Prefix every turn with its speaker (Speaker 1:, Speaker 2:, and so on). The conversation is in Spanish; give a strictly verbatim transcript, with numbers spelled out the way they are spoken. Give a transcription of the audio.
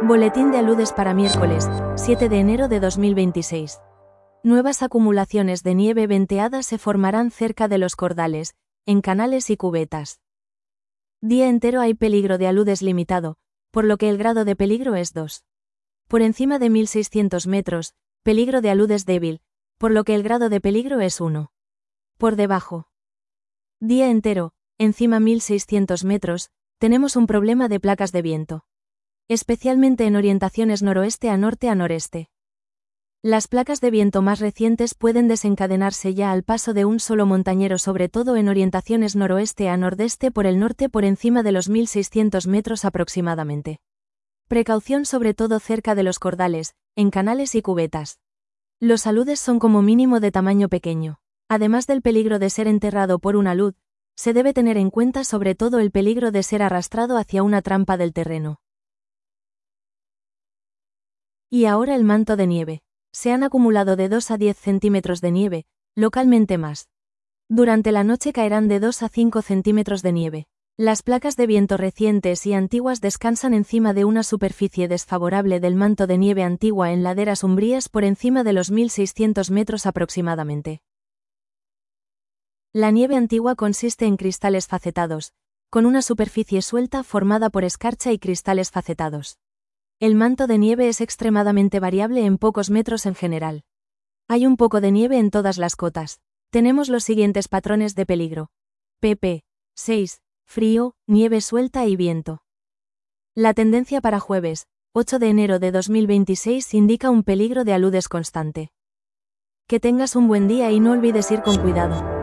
Speaker 1: Boletín de aludes para miércoles, siete de enero de dos mil veintiséis. Nuevas acumulaciones de nieve venteada se formarán cerca de los cordales, en canales y cubetas. Día entero hay peligro de aludes limitado, por lo que el grado de peligro es dos. Por encima de mil seiscientos metros, peligro de aludes débil, por lo que el grado de peligro es uno. Por debajo. Día entero, encima mil seiscientos metros, tenemos un problema de placas de viento. Especialmente en orientaciones noroeste a norte a noreste. Las placas de viento más recientes pueden desencadenarse ya al paso de un solo montañero, sobre todo en orientaciones noroeste a nordeste por el norte por encima de los mil seiscientos metros aproximadamente. Precaución sobre todo cerca de los cordales, en canales y cubetas. Los aludes son como mínimo de tamaño pequeño. Además del peligro de ser enterrado por un alud, se debe tener en cuenta sobre todo el peligro de ser arrastrado hacia una trampa del terreno. Y ahora el manto de nieve. Se han acumulado de dos a diez centímetros de nieve, localmente más. Durante la noche caerán de dos a cinco centímetros de nieve. Las placas de viento recientes y antiguas descansan encima de una superficie desfavorable del manto de nieve antigua en laderas umbrías por encima de los mil seiscientos metros aproximadamente. La nieve antigua consiste en cristales facetados, con una superficie suelta formada por escarcha y cristales facetados. El manto de nieve es extremadamente variable en pocos metros en general. Hay un poco de nieve en todas las cotas. Tenemos los siguientes patrones de peligro. pp seis. Frío, nieve suelta y viento. La tendencia para jueves, ocho de enero de dos mil veintiséis indica un peligro de aludes constante. Que tengas un buen día y no olvides ir con cuidado.